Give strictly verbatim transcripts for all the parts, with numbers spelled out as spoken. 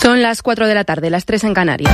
Son las cuatro de la tarde, las tres en Canarias.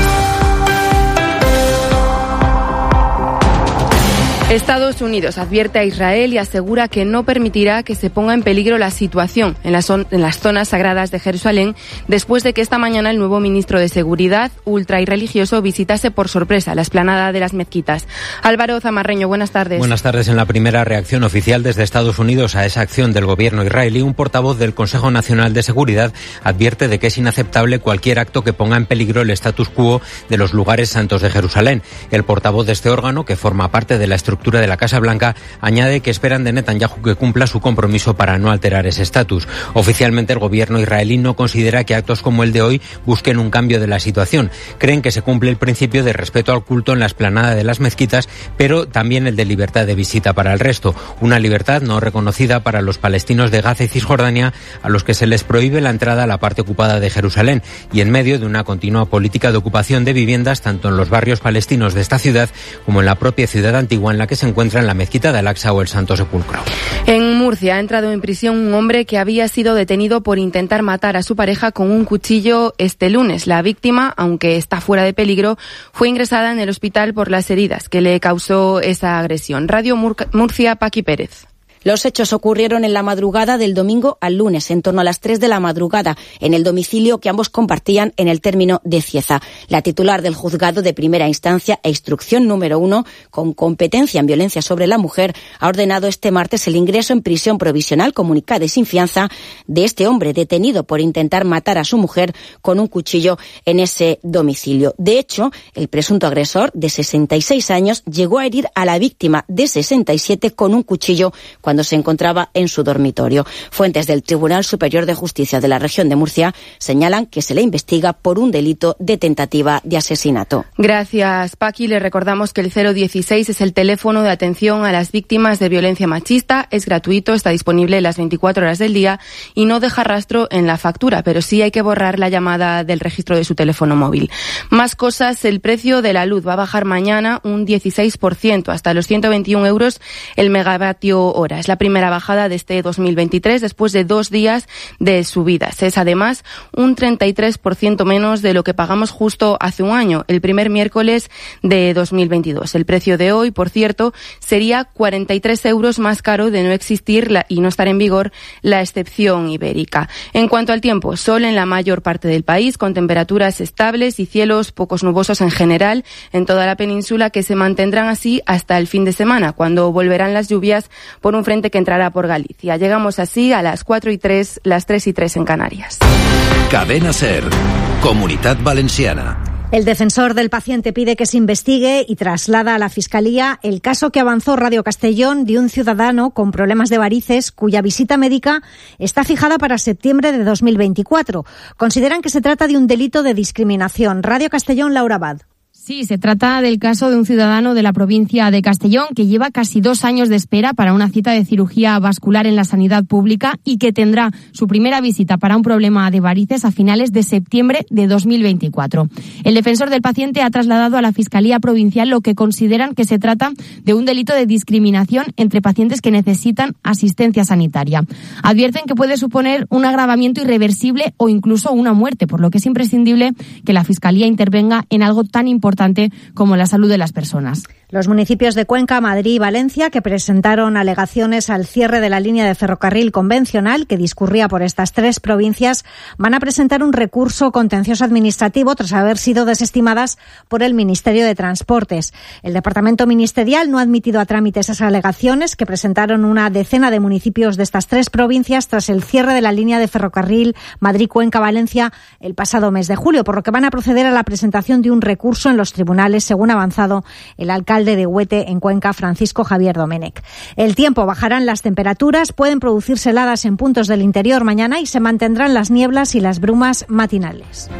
Estados Unidos advierte a Israel y asegura que no permitirá que se ponga en peligro la situación en las, en las zonas sagradas de Jerusalén después de que esta mañana el nuevo ministro de Seguridad ultra y religioso visitase por sorpresa la explanada de las mezquitas. Álvaro Zamarreño, buenas tardes. Buenas tardes. En la primera reacción oficial desde Estados Unidos a esa acción del gobierno israelí, un portavoz del Consejo Nacional de Seguridad advierte de que es inaceptable cualquier acto que ponga en peligro el status quo de los lugares santos de Jerusalén. El portavoz de este órgano, que forma parte de la estructura de la Casa Blanca, añade que esperan de Netanyahu que cumpla su compromiso para no alterar ese estatus. Oficialmente, el gobierno israelí no considera que actos como el de hoy busquen un cambio de la situación. Creen que se cumple el principio de respeto al culto en la explanada de las mezquitas, pero también el de libertad de visita para el resto. Una libertad no reconocida para los palestinos de Gaza y Cisjordania, a los que se les prohíbe la entrada a la parte ocupada de Jerusalén, y en medio de una continua política de ocupación de viviendas tanto en los barrios palestinos de esta ciudad como en la propia ciudad antigua en la que se encuentra en la mezquita de Al-Aqsa o el Santo Sepulcro. En Murcia ha entrado en prisión un hombre que había sido detenido por intentar matar a su pareja con un cuchillo este lunes. La víctima, aunque está fuera de peligro, fue ingresada en el hospital por las heridas que le causó esa agresión. Radio Mur- Murcia, Paqui Pérez. Los hechos ocurrieron en la madrugada del domingo al lunes, en torno a las tres de la madrugada, en el domicilio que ambos compartían en el término de Cieza. La titular del juzgado de primera instancia e instrucción número uno, con competencia en violencia sobre la mujer, ha ordenado este martes el ingreso en prisión provisional comunicada y sin fianza de este hombre detenido por intentar matar a su mujer con un cuchillo en ese domicilio. De hecho, el presunto agresor, de sesenta y seis años, llegó a herir a la víctima de sesenta y siete con un cuchillo cuando se encontraba en su dormitorio. Fuentes del Tribunal Superior de Justicia de la región de Murcia señalan que se le investiga por un delito de tentativa de asesinato. Gracias, Paqui. Le recordamos que el cero dieciséis es el teléfono de atención a las víctimas de violencia machista. Es gratuito, está disponible las veinticuatro horas del día y no deja rastro en la factura, pero sí hay que borrar la llamada del registro de su teléfono móvil. Más cosas, el precio de la luz va a bajar mañana un dieciséis por ciento, hasta los ciento veintiún euros el megavatio hora. Es la primera bajada de este dos mil veintitrés después de dos días de subidas. Es además un treinta y tres por ciento menos de lo que pagamos justo hace un año, el primer miércoles de dos mil veintidós. El precio de hoy, por cierto, sería cuarenta y tres euros más caro de no existir la, y no estar en vigor la excepción ibérica. En cuanto al tiempo, sol en la mayor parte del país, con temperaturas estables y cielos pocos nubosos en general en toda la península, que se mantendrán así hasta el fin de semana, cuando volverán las lluvias por un frente que entrará por Galicia. Llegamos así a las cuatro y tres, las tres y tres en Canarias. Cadena SER, Comunitat Valenciana. El defensor del paciente pide que se investigue y traslada a la Fiscalía el caso que avanzó Radio Castellón de un ciudadano con problemas de varices cuya visita médica está fijada para septiembre de dos mil veinticuatro. Consideran que se trata de un delito de discriminación. Radio Castellón, Laura Abad. Sí, se trata del caso de un ciudadano de la provincia de Castellón que lleva casi dos años de espera para una cita de cirugía vascular en la sanidad pública y que tendrá su primera visita para un problema de varices a finales de septiembre de dos mil veinticuatro. El defensor del paciente ha trasladado a la Fiscalía Provincial lo que consideran que se trata de un delito de discriminación entre pacientes que necesitan asistencia sanitaria. Advierten que puede suponer un agravamiento irreversible o incluso una muerte, por lo que es imprescindible que la Fiscalía intervenga en algo tan importante como la salud de las personas. Los municipios de Cuenca, Madrid y Valencia, que presentaron alegaciones al cierre de la línea de ferrocarril convencional que discurría por estas tres provincias, van a presentar un recurso contencioso administrativo tras haber sido desestimadas por el Ministerio de Transportes. El Departamento Ministerial no ha admitido a trámite esas alegaciones que presentaron una decena de municipios de estas tres provincias tras el cierre de la línea de ferrocarril Madrid-Cuenca-Valencia el pasado mes de julio, por lo que van a proceder a la presentación de un recurso en los tribunales, según ha avanzado el alcalde de Huete en Cuenca, Francisco Javier Domenech. El tiempo, bajarán las temperaturas, pueden producirse heladas en puntos del interior mañana y se mantendrán las nieblas y las brumas matinales.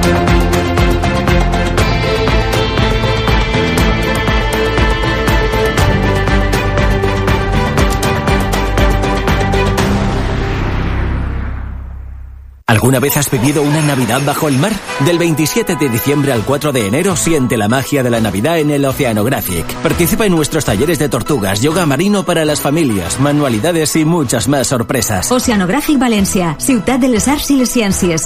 ¿Alguna vez has vivido una Navidad bajo el mar? Del veintisiete de diciembre al cuatro de enero siente la magia de la Navidad en el Oceanographic. Participa en nuestros talleres de tortugas, yoga marino para las familias, manualidades y muchas más sorpresas. Oceanographic Valencia, Ciutat de les Arts i les Ciències.